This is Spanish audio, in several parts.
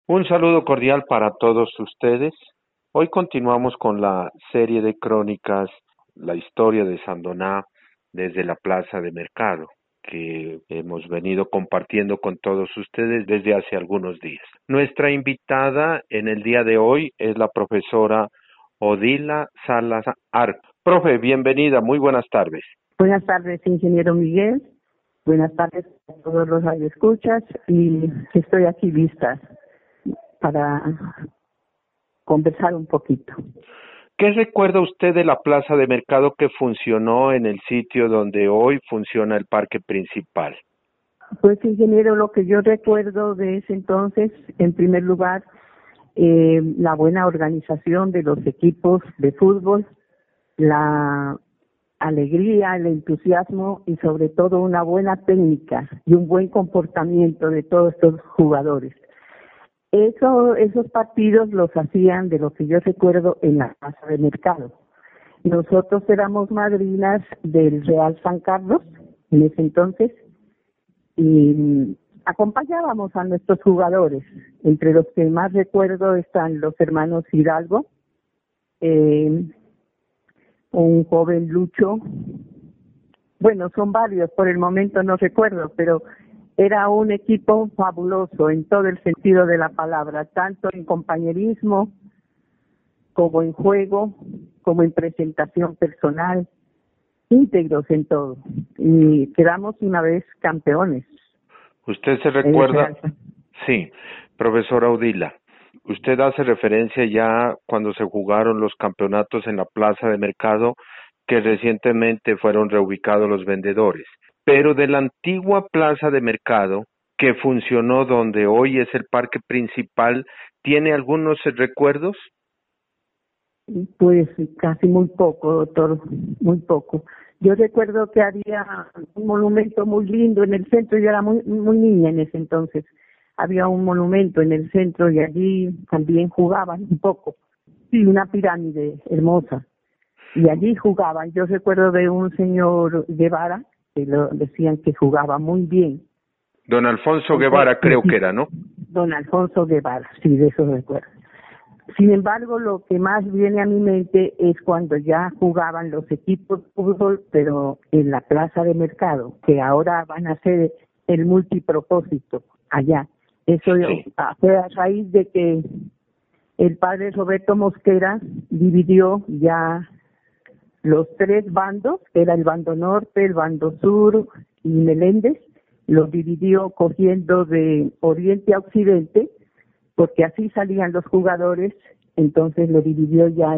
Un saludo cordial para todos ustedes. Hoy continuamos con la serie de crónicas, la historia de Sandoná desde la Plaza de Mercado, que hemos venido compartiendo con todos ustedes desde hace algunos días. Nuestra invitada en el día de hoy es la profesora Odila Salas Arp. Profe, bienvenida, muy buenas tardes. Buenas tardes, ingeniero Miguel. Buenas tardes a todos los radioescuchas y estoy aquí lista para conversar un poquito. ¿Qué recuerda usted de la plaza de mercado que funcionó en el sitio donde hoy funciona el parque principal? Pues, ingeniero, lo que yo recuerdo de ese entonces, en primer lugar, la buena organización de los equipos de fútbol, la alegría, el entusiasmo y sobre todo una buena técnica y un buen comportamiento de todos estos jugadores. Esos partidos los hacían, de lo que yo recuerdo, en la Plaza de Mercado. Nosotros éramos madrinas del Real San Carlos en ese entonces y acompañábamos a nuestros jugadores. Entre los que más recuerdo están los hermanos Hidalgo, un joven Lucho. Bueno, son varios, por el momento no recuerdo, pero era un equipo fabuloso en todo el sentido de la palabra, tanto en compañerismo como en juego, como en presentación personal, íntegros en todo. Y quedamos una vez campeones. ¿Usted se recuerda? Sí, profesora Odila. Usted hace referencia ya cuando se jugaron los campeonatos en la Plaza de Mercado, que recientemente fueron reubicados los vendedores. Pero de la antigua Plaza de Mercado, que funcionó donde hoy es el parque principal, ¿tiene algunos recuerdos? Pues casi muy poco, doctor, muy poco. Yo recuerdo que había un monumento muy lindo en el centro, yo era muy niña en ese entonces. Había un monumento en el centro y allí también jugaban un poco. Sí, una pirámide hermosa. Y allí jugaban. Yo recuerdo de un señor Guevara, que lo decían que jugaba muy bien. Don Alfonso Guevara creo que era, ¿no? Don Alfonso Guevara, sí, de eso recuerdo. Sin embargo, lo que más viene a mi mente es cuando ya jugaban los equipos de fútbol, pero en la Plaza de Mercado, que ahora van a ser el multipropósito allá. Eso Sí. fue a raíz de que el padre Roberto Mosquera dividió ya los tres bandos, que era el bando norte, el bando sur y Meléndez, los dividió cogiendo de oriente a occidente, porque así salían los jugadores. Entonces lo dividió ya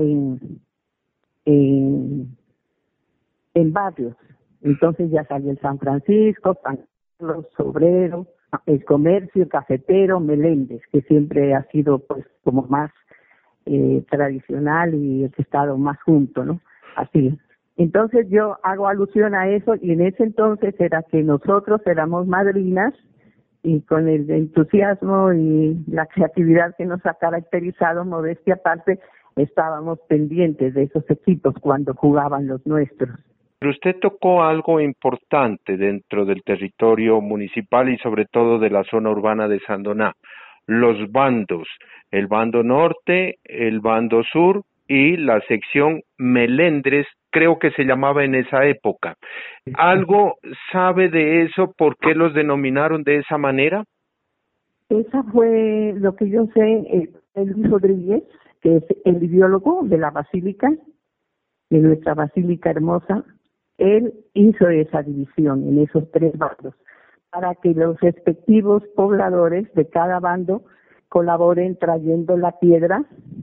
en barrios. Entonces ya salió el San Francisco, San Carlos, Obrero, el Comercio, el Cafetero, Meléndez, que siempre ha sido pues como más tradicional y el que ha estado más junto, ¿no? Así. Entonces yo hago alusión a eso, y en ese entonces era que nosotros éramos madrinas y con el entusiasmo y la creatividad que nos ha caracterizado, modestia aparte, estábamos pendientes de esos equipos cuando jugaban los nuestros. Pero usted tocó algo importante dentro del territorio municipal y sobre todo de la zona urbana de Sandoná, los bandos, el bando norte, el bando sur y la sección Melendres, creo que se llamaba en esa época. ¿Algo sabe de eso? ¿Por qué los denominaron de esa manera? Esa fue lo que yo sé, el Luis Rodríguez, que es el biólogo de la basílica, de nuestra basílica hermosa. Él hizo esa división en esos tres bandos para que los respectivos pobladores de cada bando colaboren trayendo la piedra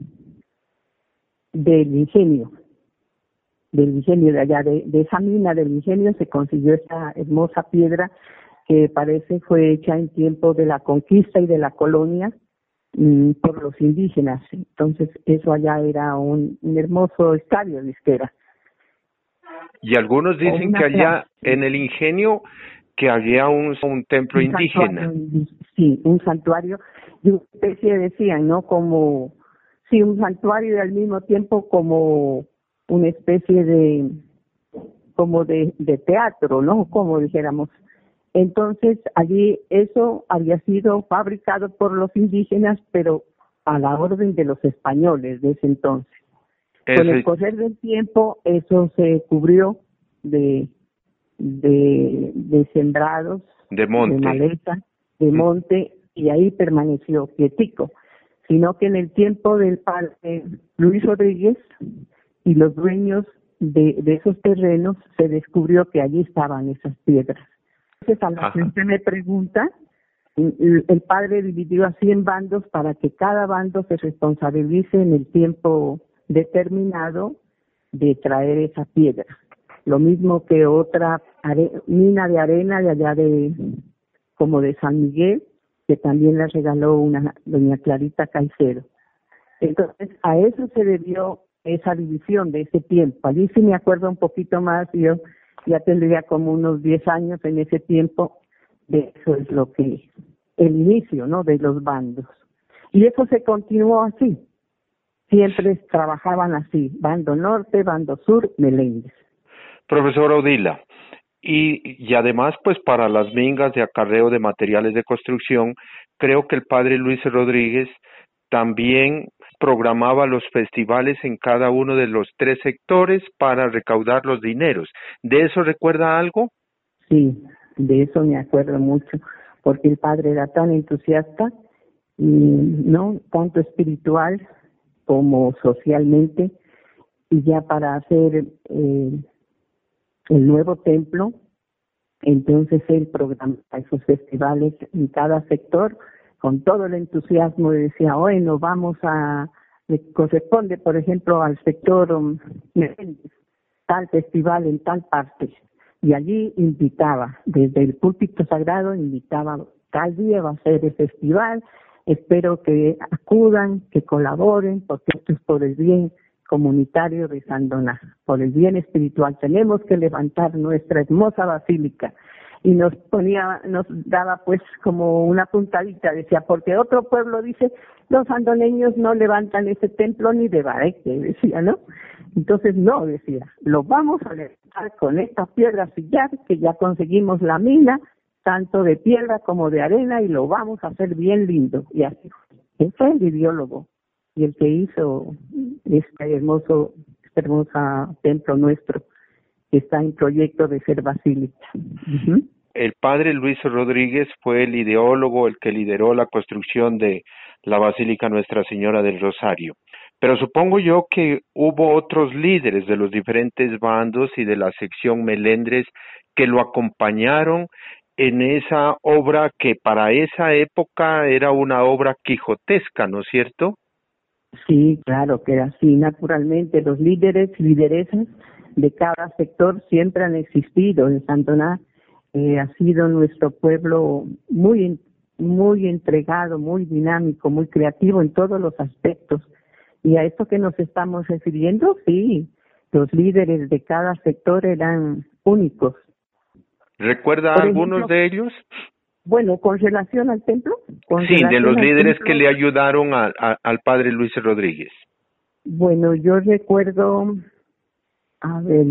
del ingenio de allá, de esa mina del ingenio se consiguió esa hermosa piedra que parece fue hecha en tiempo de la conquista y de la colonia por los indígenas. Entonces eso allá era un hermoso estadio disquera. Y algunos dicen que allá en el ingenio que había un templo indígena. Sí, un santuario, y una especie, decían, ¿no? Como, sí, un santuario y al mismo tiempo como una especie de teatro, ¿no? Como dijéramos. Entonces, allí eso había sido fabricado por los indígenas, pero a la orden de los españoles de ese entonces. Con el correr del tiempo, eso se cubrió de sembrados, de monte, de maleza, de monte, y ahí permaneció quietico. Sino que en el tiempo del padre Luis Rodríguez y los dueños de esos terrenos, se descubrió que allí estaban esas piedras. Entonces, a la gente me pregunta, el padre dividió así en bandos para que cada bando se responsabilice en el tiempo determinado de traer esa piedra. Lo mismo que otra mina de arena de allá como de San Miguel, que también le regaló una doña Clarita Caicedo. Entonces, a eso se debió esa división de ese tiempo. Allí sí me acuerdo un poquito más, yo ya tendría como unos 10 años en ese tiempo, de eso es lo que, el inicio, ¿no?, de los bandos. Y eso se continuó así. Siempre trabajaban así, bando norte, bando sur, Meléndez. Profesor Odila, y además, pues para las mingas de acarreo de materiales de construcción, creo que el padre Luis Rodríguez también programaba los festivales en cada uno de los 3 sectores para recaudar los dineros. ¿De eso recuerda algo? Sí, de eso me acuerdo mucho, porque el padre era tan entusiasta, no tanto espiritual como socialmente, y ya para hacer el nuevo templo, entonces él programaba esos festivales en cada sector con todo el entusiasmo, y decía, bueno, vamos le corresponde, por ejemplo, al sector Meléndez, tal festival en tal parte, y allí invitaba, desde el púlpito sagrado invitaba, tal día va a ser el festival, espero que acudan, que colaboren, porque esto es por el bien comunitario de Sandoná, por el bien espiritual. Tenemos que levantar nuestra hermosa basílica. Y nos daba pues como una puntadita, decía, porque otro pueblo dice, los sandoneños no levantan ese templo ni de bareque, decía, ¿no? Entonces no, decía, lo vamos a levantar con esta piedra sillar, que ya conseguimos la mina, tanto de piedra como de arena, y lo vamos a hacer bien lindo. Y así fue. Él fue el ideólogo y el que hizo este hermoso templo nuestro, que está en proyecto de ser basílica. Uh-huh. El padre Luis Rodríguez fue el ideólogo, el que lideró la construcción de la Basílica Nuestra Señora del Rosario. Pero supongo yo que hubo otros líderes de los diferentes bandos y de la sección Melendres que lo acompañaron en esa obra que para esa época era una obra quijotesca, ¿no es cierto? Sí, claro que era así. Naturalmente, los líderes y lideresas de cada sector siempre han existido. En Sandoná ha sido nuestro pueblo muy entregado, muy dinámico, muy creativo en todos los aspectos. Y a esto que nos estamos refiriendo, sí, los líderes de cada sector eran únicos. ¿Recuerda algunos de ellos? Bueno, con relación al templo. Sí, de los líderes que le ayudaron al padre Luis Rodríguez. Bueno, yo recuerdo, a ver,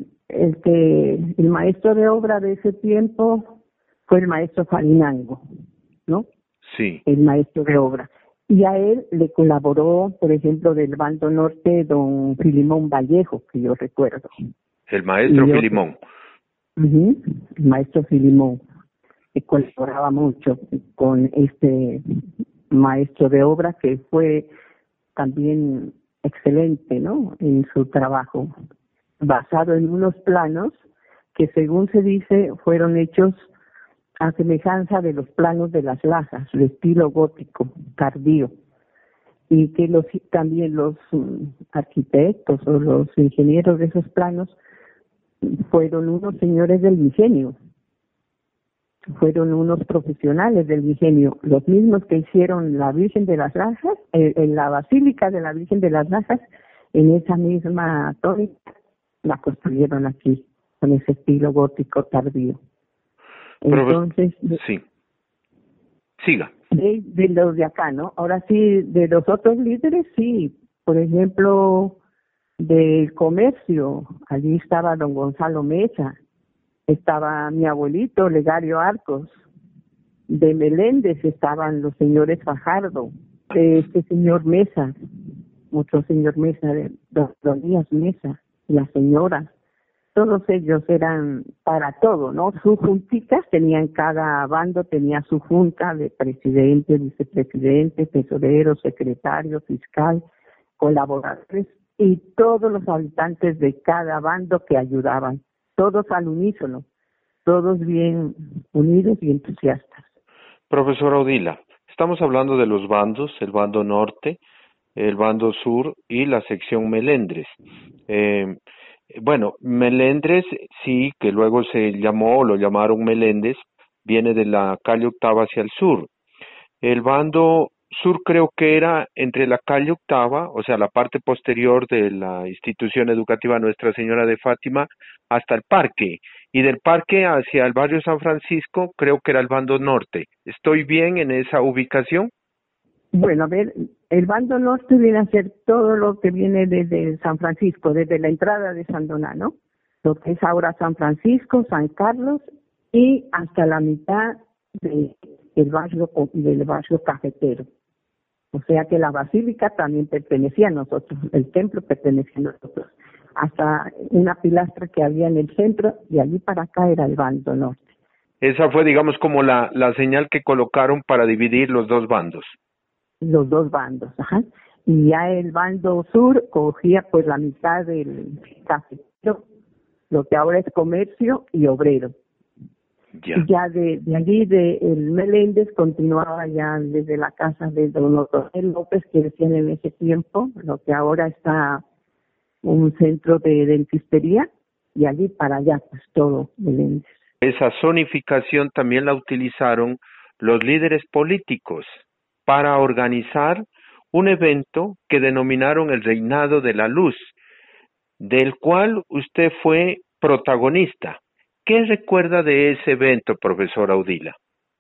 el maestro de obra de ese tiempo fue el maestro Farinango, ¿no? Sí. El maestro de obra. Y a él le colaboró, por ejemplo, del bando norte, don Filimón Vallejo, que yo recuerdo. El maestro Filimón. El maestro Filimón, que colaboraba mucho con este maestro de obra, que fue también excelente, ¿no?, en su trabajo, basado en unos planos que, según se dice, fueron hechos a semejanza de los planos de las Lajas, de estilo gótico tardío, y que también los arquitectos o los ingenieros de esos planos fueron unos señores del ingenio, fueron unos profesionales del ingenio, los mismos que hicieron la Virgen de las Lajas, en la Basílica de la Virgen de las Lajas, en esa misma tónica, la construyeron aquí, con ese estilo gótico tardío. Entonces, sí. Siga. De los de acá, ¿no? Ahora sí, de los otros líderes, sí. Por ejemplo, del comercio, allí estaba don Gonzalo Mesa, estaba mi abuelito, Legario Arcos. De Meléndez estaban los señores Fajardo, de este señor Mesa, otro señor Mesa, de Don Díaz Mesa, la señora. Todos ellos eran para todo, ¿no? Sus juntitas tenían, cada bando tenía su junta de presidente, vicepresidente, tesorero, secretario, fiscal, colaboradores y todos los habitantes de cada bando que ayudaban, todos al unísono, todos bien unidos y entusiastas. Profesora Odila, estamos hablando de los bandos, el bando norte, el bando sur y la sección Melendres. Bueno, Melendres sí, que luego se llamó, lo llamaron Meléndez, viene de la calle Octava hacia el sur. El bando sur creo que era entre la calle Octava, o sea, la parte posterior de la institución educativa Nuestra Señora de Fátima, hasta el parque. Y del parque hacia el barrio San Francisco creo que era el bando norte. ¿Estoy bien en esa ubicación? Bueno, a ver, el bando norte viene a ser todo lo que viene desde San Francisco, desde la entrada de Sandoná, ¿no? Lo que es ahora San Francisco, San Carlos y hasta la mitad del barrio cafetero. O sea que la basílica también pertenecía a nosotros, el templo pertenecía a nosotros. Hasta una pilastra que había en el centro, y allí para acá era el bando norte. Esa fue, digamos, como la señal que colocaron para dividir los dos bandos. Los dos bandos, ajá. Y ya el bando sur cogía pues la mitad del cafetero, lo que ahora es comercio y obrero. Y ya de allí, de el Meléndez, continuaba ya desde la casa de don Otoniel López, que decían en ese tiempo, lo que ahora está un centro de dentistería, y allí para allá, pues todo Meléndez. Esa zonificación también la utilizaron los líderes políticos para organizar un evento que denominaron el Reinado de la Luz, del cual usted fue protagonista. ¿Qué recuerda de ese evento, profesora Odila?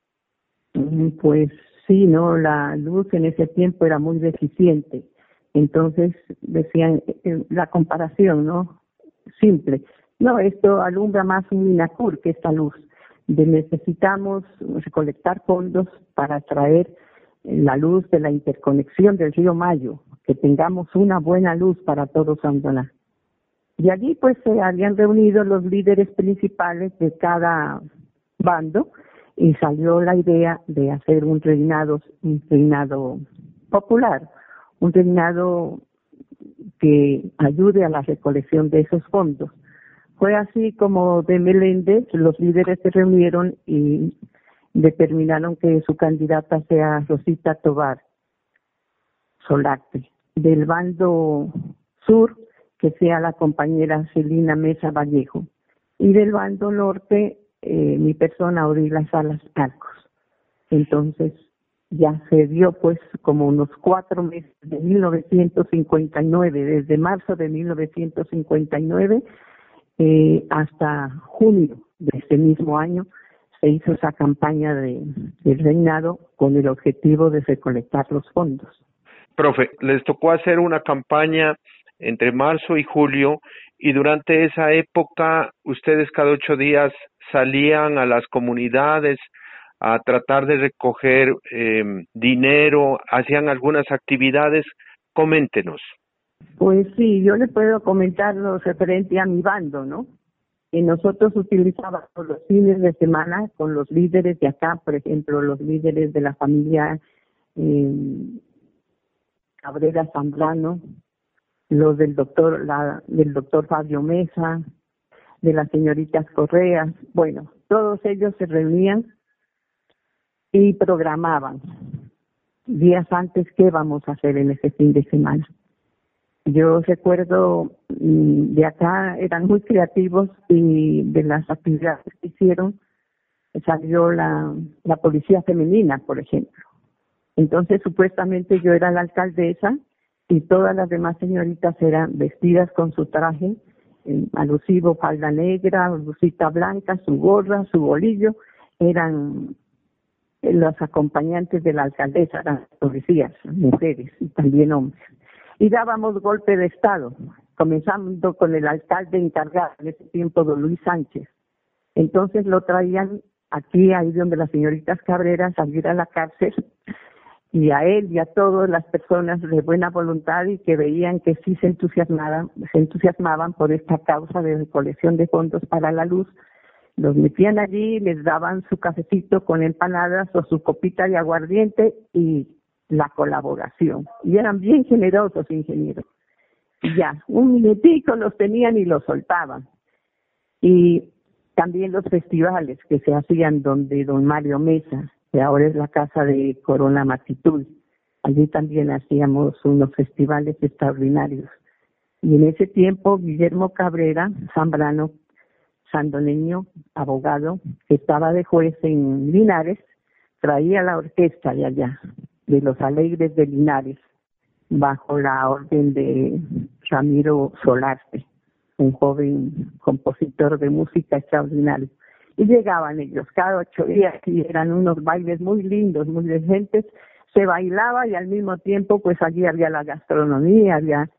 Pues sí, no, la luz en ese tiempo era muy deficiente. Entonces decían, la comparación, ¿no? Simple. No, esto alumbra más un INACUR que esta luz. Necesitamos recolectar fondos para traer la luz de la interconexión del río Mayo, que tengamos una buena luz para todo Sandoná. Y allí pues se habían reunido los líderes principales de cada bando y salió la idea de hacer un reinado popular, un reinado que ayude a la recolección de esos fondos. Fue así como de Meléndez, los líderes se reunieron y determinaron que su candidata sea Rosita Tovar Solarte. Del bando sur, que sea la compañera Celina Mesa Vallejo. Y del bando norte, mi persona, Odila Salas Arcos. Entonces, ya se dio pues como unos 4 meses de 1959, desde marzo de 1959 hasta junio de ese mismo año, se hizo esa campaña del reinado con el objetivo de recolectar los fondos. Profe, les tocó hacer una campaña entre marzo y julio, y durante esa época ustedes cada 8 días salían a las comunidades a tratar de recoger dinero, hacían algunas actividades. Coméntenos. Pues sí, yo le puedo comentar lo referente a mi bando, ¿no? Que nosotros utilizábamos los fines de semana con los líderes de acá, por ejemplo, los líderes de la familia Cabrera Zambrano, los del doctor Fabio Mesa, de las señoritas Correas, bueno, todos ellos se reunían y programaban días antes qué vamos a hacer en ese fin de semana. Yo recuerdo de acá eran muy creativos y de las actividades que hicieron salió la policía femenina, por ejemplo. Entonces supuestamente yo era la alcaldesa y todas las demás señoritas eran vestidas con su traje alusivo, falda negra, blusita blanca, su gorra, su bolillo, eran los acompañantes de la alcaldesa, eran policías, mujeres y también hombres. Y dábamos golpe de Estado, comenzando con el alcalde encargado en ese tiempo, don Luis Sánchez. Entonces lo traían aquí, ahí donde la señorita Cabrera salir a la cárcel, y a él y a todas las personas de buena voluntad y que veían que sí se entusiasmaban por esta causa de recolección de fondos para la luz. Los metían allí, les daban su cafecito con empanadas o su copita de aguardiente y la colaboración. Y eran bien generosos, ingenieros. Y ya, un minutico los tenían y los soltaban. Y también los festivales que se hacían donde don Mario Mesa, que ahora es la casa de Corona Matitud, allí también hacíamos unos festivales extraordinarios. Y en ese tiempo Guillermo Cabrera Zambrano, sandoneño, abogado, que estaba de juez en Linares, traía la orquesta de allá, de los Alegres de Linares, bajo la orden de Ramiro Solarte, un joven compositor de música extraordinario. Y llegaban ellos cada 8 días y eran unos bailes muy lindos, muy decentes. Se bailaba y al mismo tiempo pues allí había la gastronomía, había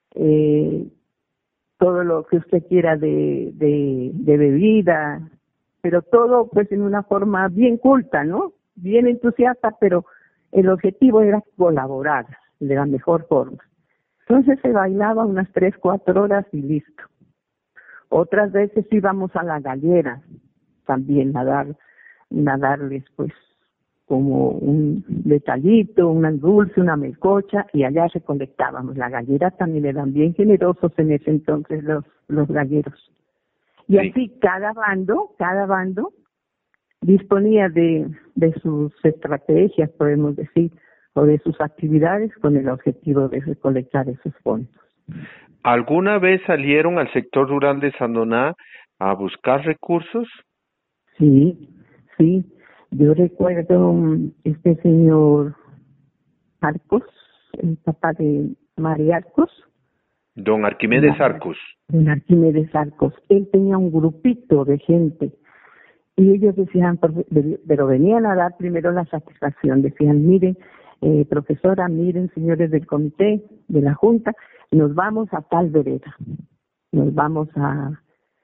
todo lo que usted quiera de bebida, pero todo pues en una forma bien culta, ¿no? Bien entusiasta, pero el objetivo era colaborar de la mejor forma. Entonces se bailaba unas 3, 4 horas y listo. Otras veces íbamos a la gallera también a darles pues como un detallito, un dulce, una melcocha, y allá recolectábamos. La gallera también eran bien generosos en ese entonces los galleros. Y Sí. así cada bando disponía de sus estrategias, podemos decir, o de sus actividades con el objetivo de recolectar esos fondos. ¿Alguna vez salieron al sector rural de Sandoná a buscar recursos? Sí. Yo recuerdo este señor Arcos, el papá de María Arcos. Don Arquimedes Arcos. Don Arquimedes Arcos. Él tenía un grupito de gente y ellos decían, pero venían a dar primero la satisfacción. Decían, miren, profesora, miren, señores del comité, de la junta, nos vamos a tal vereda. Nos vamos a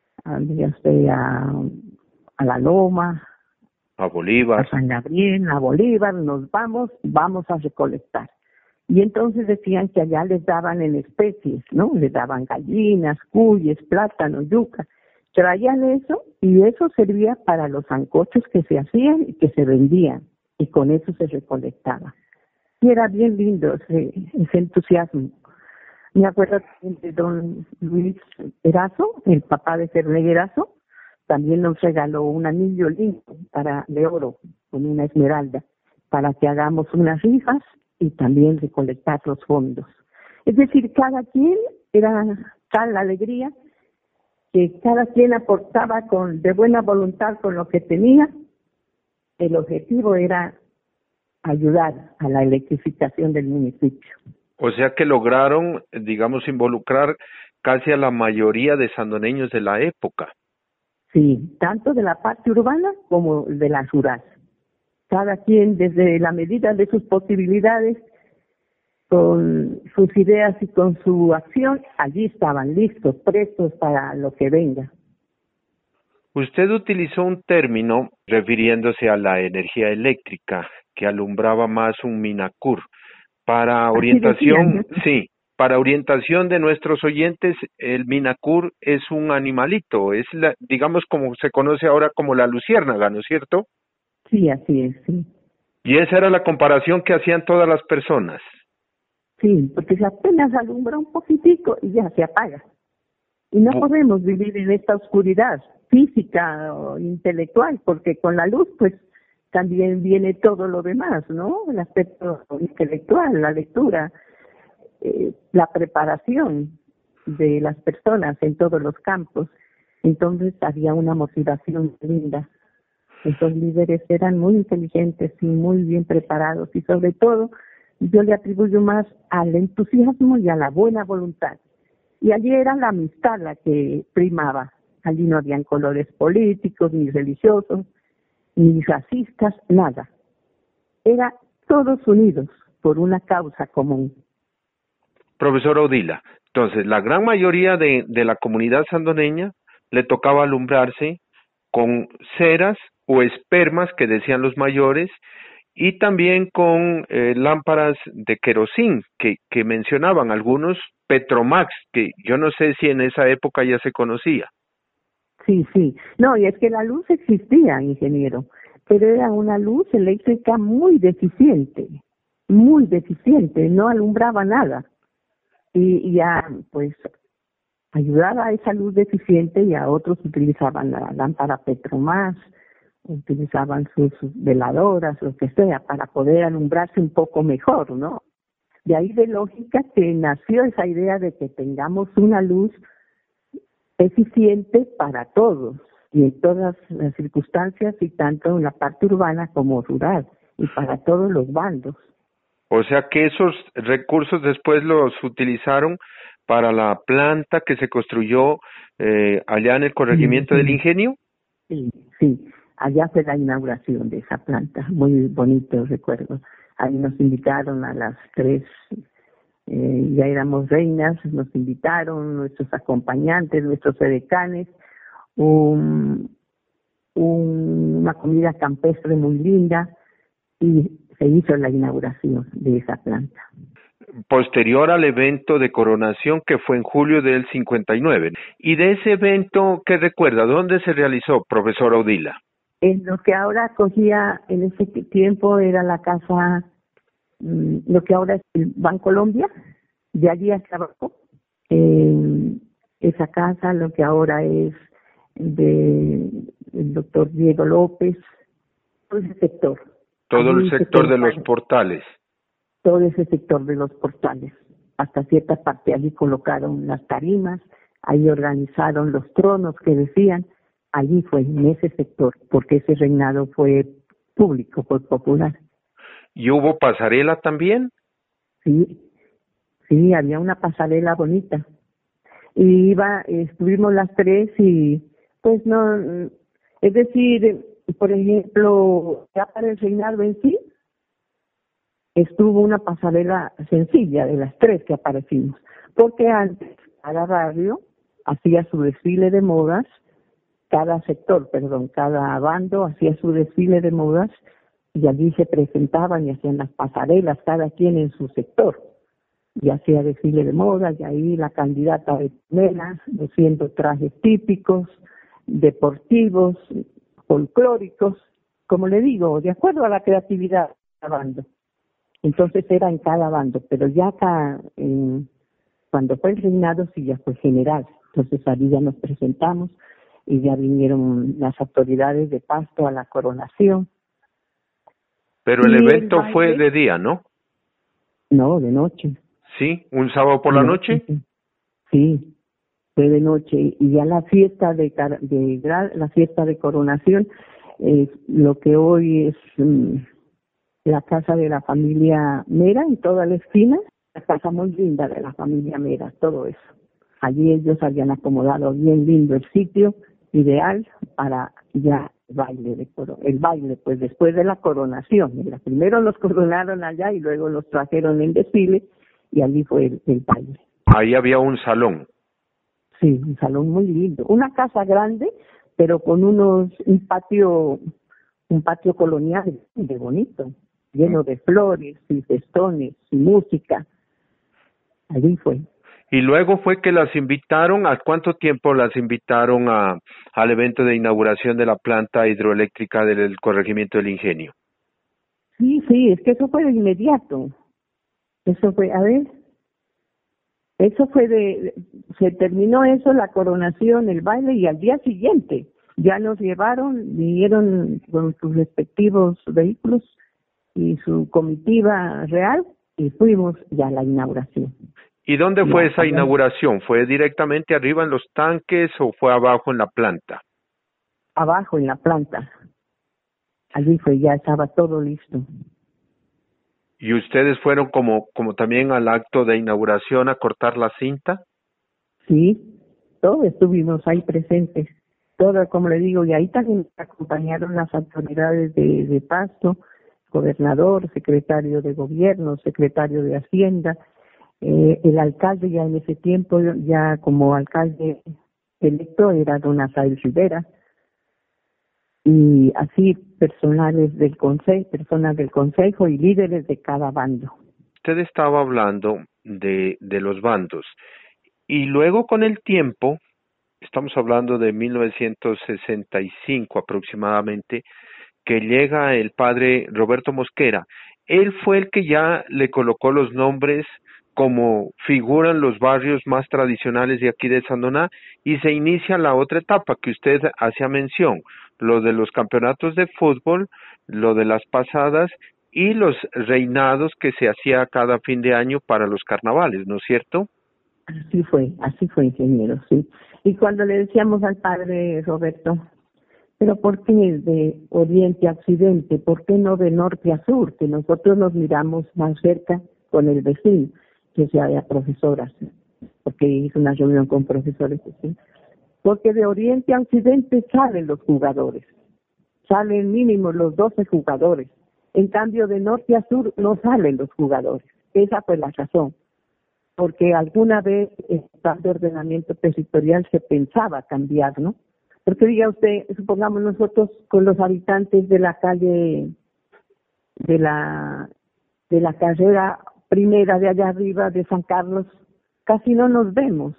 la Loma, a Bolívar, a San Gabriel, a Bolívar, nos vamos a recolectar. Y entonces decían que allá les daban en especies, ¿no? Les daban gallinas, cuyes, plátanos, yuca. Traían eso y eso servía para los sancochos que se hacían y que se vendían. Y con eso se recolectaba. Y era bien lindo ese entusiasmo. Me acuerdo de don Luis Erazo, el papá de Ferné Erazo, también nos regaló un anillo lindo de oro con una esmeralda para que hagamos unas rifas y también recolectar los fondos. Es decir, cada quien era tal la alegría que cada quien aportaba de buena voluntad con lo que tenía. El objetivo era ayudar a la electrificación del municipio. O sea que lograron, digamos, involucrar casi a la mayoría de sandoneños de la época. Sí, tanto de la parte urbana como de la rural. Cada quien desde la medida de sus posibilidades, con sus ideas y con su acción, allí estaban listos, prestos para lo que venga. Usted utilizó un término refiriéndose a la energía eléctrica que alumbraba más un Minacur. Para orientación, sí, para orientación de nuestros oyentes, el Minacur es un animalito, es digamos como se conoce ahora como la luciérnaga, ¿no es cierto? Sí, así es, sí. Y esa era la comparación que hacían todas las personas. Sí, porque se apenas alumbra un poquitico y ya se apaga. Y no podemos vivir en esta oscuridad física o intelectual, porque con la luz, pues, también viene todo lo demás, ¿no? El aspecto intelectual, la lectura, la preparación de las personas en todos los campos. Entonces había una motivación linda. Esos líderes eran muy inteligentes y muy bien preparados y sobre todo yo le atribuyo más al entusiasmo y a la buena voluntad. Y allí era la amistad la que primaba. Allí no habían colores políticos ni religiosos, ni racistas, nada. Era todos unidos por una causa común. Profesor Odila, entonces la gran mayoría de la comunidad sandoneña le tocaba alumbrarse con ceras o espermas que decían los mayores, y también con lámparas de querosín que mencionaban algunos Petromax, que yo no sé si en esa época ya se conocía. Sí, sí. No, y es que la luz existía, ingeniero, pero era una luz eléctrica muy deficiente, no alumbraba nada. Y ya, pues, ayudaba a esa luz deficiente y a otros utilizaban la lámpara Petromax, utilizaban sus veladoras, lo que sea, para poder alumbrarse un poco mejor, ¿no? De ahí de lógica que nació esa idea de que tengamos una luz eficiente para todos y en todas las circunstancias y tanto en la parte urbana como rural y para todos los bandos. O sea que esos recursos después los utilizaron para la planta que se construyó allá en el Sí, corregimiento del sí, Ingenio. sí, sí. Allá fue la inauguración de esa planta, muy bonito recuerdo. Ahí nos invitaron a las 3, ya éramos reinas, nos invitaron nuestros acompañantes, nuestros edecanes, una comida campestre muy linda y se hizo la inauguración de esa planta. Posterior al evento de coronación que fue en julio del 59. Y de ese evento, ¿qué recuerda? ¿Dónde se realizó, profesor Odila? En lo que ahora acogía en ese tiempo era la casa, lo que ahora es el Bancolombia, de allí hacia abajo, esa casa, lo que ahora es de el doctor Diego López, todo ese sector. Todo el Allí se sector de los colocaron portales. todo ese sector de los portales. Hasta cierta parte allí colocaron las tarimas, ahí organizaron los tronos que decían, allí fue en ese sector, porque ese reinado fue público, fue popular. ¿Y hubo pasarela también? Sí, sí, había una pasarela bonita. Y estuvimos las tres y pues no, es decir, por ejemplo, ya para el reinado en sí, estuvo una pasarela sencilla de las tres que aparecimos, porque antes cada barrio hacía su desfile de modas, cada bando hacía su desfile de modas y allí se presentaban y hacían las pasarelas, cada quien en su sector, y hacía desfile de modas, y ahí la candidata de primeras, luciendo trajes típicos, deportivos, folclóricos, como le digo, de acuerdo a la creatividad de cada bando. Entonces era en cada bando, pero ya acá, cuando fue el reinado, sí ya fue general. Entonces allí ya nos presentamos y ya vinieron las autoridades de Pasto a la coronación. Pero el Y el evento fue baile, de día, ¿no? no, de noche. ¿Sí? ¿Un sábado por De la noche, noche? sí. Sí, fue de noche. Y ya la fiesta la fiesta de coronación, lo que hoy es la casa de la familia Mera en toda la esquina, la casa muy linda de la familia Mera, todo eso. Allí ellos habían acomodado bien lindo el sitio ideal para ya el baile, pues después de la coronación. Mira, primero los coronaron allá y luego los trajeron en desfile y allí fue el baile. Ahí había un salón. Sí, un salón muy lindo, una casa grande, pero con un patio colonial de bonito, lleno de flores y festones y música. Allí fue. Y luego fue que las invitaron, ¿a cuánto tiempo las invitaron al evento de inauguración de la planta hidroeléctrica del corregimiento del Ingenio? Sí, sí, es que eso fue de inmediato. Eso fue, a ver, se terminó eso, la coronación, el baile, y al día siguiente ya nos vinieron con sus respectivos vehículos y su comitiva real y fuimos ya a la inauguración. ¿Y dónde fue Ya, esa allá, inauguración? ¿Fue directamente arriba en los tanques o fue abajo en la planta? abajo en la planta. Allí fue, ya estaba todo listo. ¿Y ustedes fueron como también al acto de inauguración a cortar la cinta? Sí, todos estuvimos ahí presentes. Todo, como le digo, y ahí también acompañaron las autoridades de Pasto, gobernador, secretario de gobierno, secretario de Hacienda, el alcalde ya en ese tiempo, ya como alcalde electo era don Asael Rivera, y así personales del consejo, personas del consejo y líderes de cada bando. Usted estaba hablando de los bandos y luego con el tiempo, estamos hablando de 1965 aproximadamente, que llega el padre Roberto Mosquera. Él fue el que ya le colocó los nombres como figuran los barrios más tradicionales de aquí de Sandoná y se inicia la otra etapa que usted hacía mención, lo de los campeonatos de fútbol, lo de las pasadas y los reinados que se hacía cada fin de año para los carnavales, ¿no es cierto? Así fue, ingeniero, sí. Y cuando le decíamos al padre Roberto, pero ¿por qué de oriente a occidente? ¿Por qué no de norte a sur? Que nosotros nos miramos más cerca con el vecino, que sea de profesoras, porque hizo una reunión con profesores, ¿sí? Porque de oriente a occidente salen los jugadores, salen mínimo los 12 jugadores. En cambio, de norte a sur no salen los jugadores. Esa fue la razón. Porque alguna vez el plan de ordenamiento territorial se pensaba cambiar, ¿no? Porque diga usted, supongamos nosotros con los habitantes de la calle, de la carrera primera de allá arriba de San Carlos, casi no nos vemos.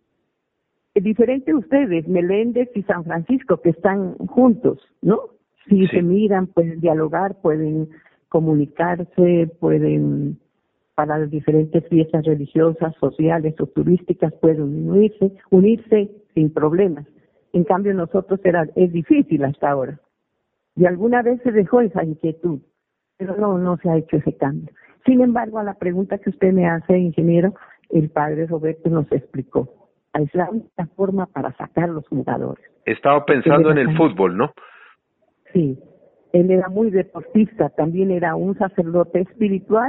Es diferente ustedes, Meléndez y San Francisco, que están juntos, ¿no? Si se miran, pueden dialogar, pueden comunicarse, pueden para las diferentes fiestas religiosas, sociales o turísticas pueden unirse sin problemas. En cambio nosotros es difícil hasta ahora. Y alguna vez se dejó esa inquietud, pero no se ha hecho ese cambio. Sin embargo, a la pregunta que usted me hace, ingeniero, el padre Roberto nos explicó. Es la única forma para sacar los jugadores. Estaba pensando en el fútbol, ¿no? Sí, él era muy deportista, también era un sacerdote espiritual,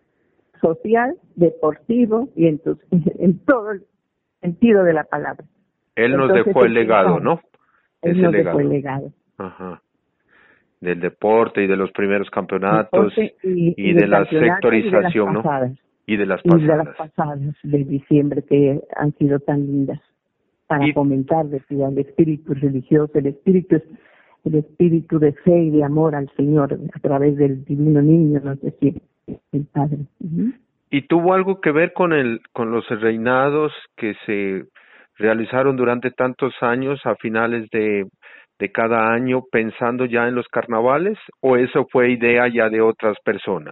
social, deportivo y entonces, en todo el sentido de la palabra. Él nos dejó el legado, ¿no? Él nos dejó el legado. Ajá. Del deporte y de los primeros campeonatos y de la sectorización, ¿no? Y de las pasadas de diciembre que han sido tan lindas para fomentar el espíritu religioso, el espíritu de fe y de amor al Señor a través del divino niño, nos decía el Padre. ¿Y tuvo algo que ver con los reinados que se realizaron durante tantos años a finales de cada año pensando ya en los carnavales o eso fue idea ya de otras personas?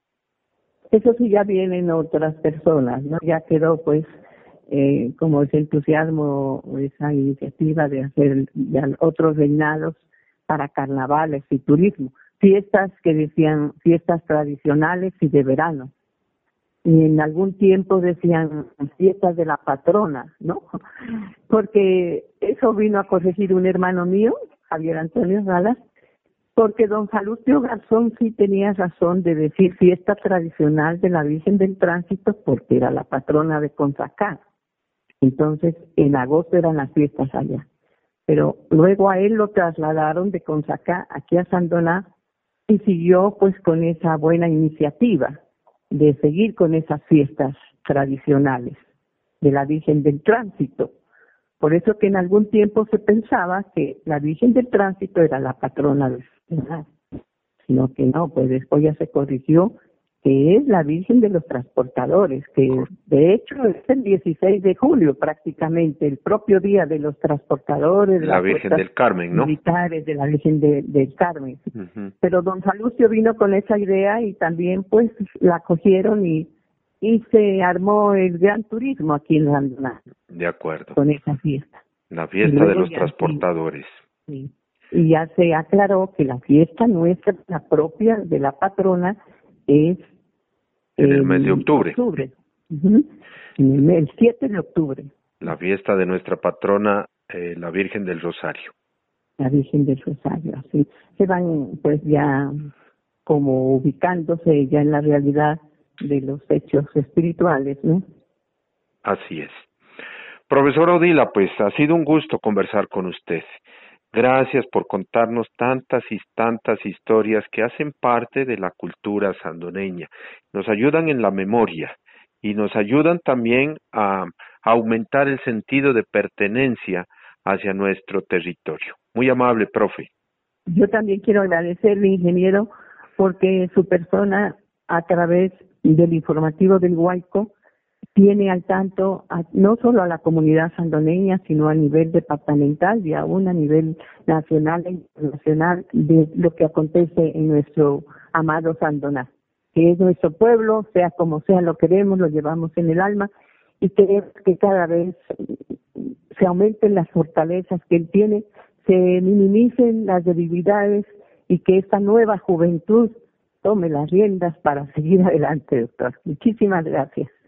Eso sí ya vienen otras personas, ¿no? Ya quedó pues como ese entusiasmo, esa iniciativa de hacer ya otros reinados para carnavales y turismo, fiestas que decían fiestas tradicionales y de verano. Y en algún tiempo decían fiestas de la patrona, ¿no? Porque eso vino a corregir un hermano mío, Javier Antonio Salas, porque don Salustio Garzón sí tenía razón de decir fiesta tradicional de la Virgen del Tránsito porque era la patrona de Consacá. Entonces, en agosto eran las fiestas allá. Pero luego a él lo trasladaron de Consacá aquí a Sandoná y siguió pues con esa buena iniciativa de seguir con esas fiestas tradicionales de la Virgen del Tránsito. Por eso que en algún tiempo se pensaba que la Virgen del Tránsito era la patrona de Sandoná, sino que no, pues después ya se corrigió que es la Virgen de los Transportadores, que de hecho es el 16 de julio prácticamente, el propio día de los transportadores, de la Virgen del Carmen, ¿no? Militares de la Virgen del Carmen. Pero don Salustio vino con esa idea y también pues la cogieron y se armó el gran turismo aquí en Sandoná. De acuerdo. Con esa fiesta. La fiesta de los transportadores. Sí. Y ya se aclaró que la fiesta nuestra, la propia de la patrona, es en el mes de octubre. El 7 de octubre. La fiesta de nuestra patrona, la Virgen del Rosario. La Virgen del Rosario, así. Se van pues ya como ubicándose ya en la realidad de los hechos espirituales, ¿no? Así es. Profesor Odila, pues ha sido un gusto conversar con usted. Gracias por contarnos tantas y tantas historias que hacen parte de la cultura sandoneña. Nos ayudan en la memoria y nos ayudan también a aumentar el sentido de pertenencia hacia nuestro territorio. Muy amable, profe. Yo también quiero agradecerle, ingeniero, porque su persona, a través del informativo del Huayco, tiene al tanto no solo a la comunidad sandoneña, sino a nivel departamental y aún a nivel nacional e internacional de lo que acontece en nuestro amado Sandoná, que es nuestro pueblo, sea como sea, lo queremos, lo llevamos en el alma y queremos que cada vez se aumenten las fortalezas que él tiene, se minimicen las debilidades y que esta nueva juventud tome las riendas para seguir adelante, doctor. Muchísimas gracias.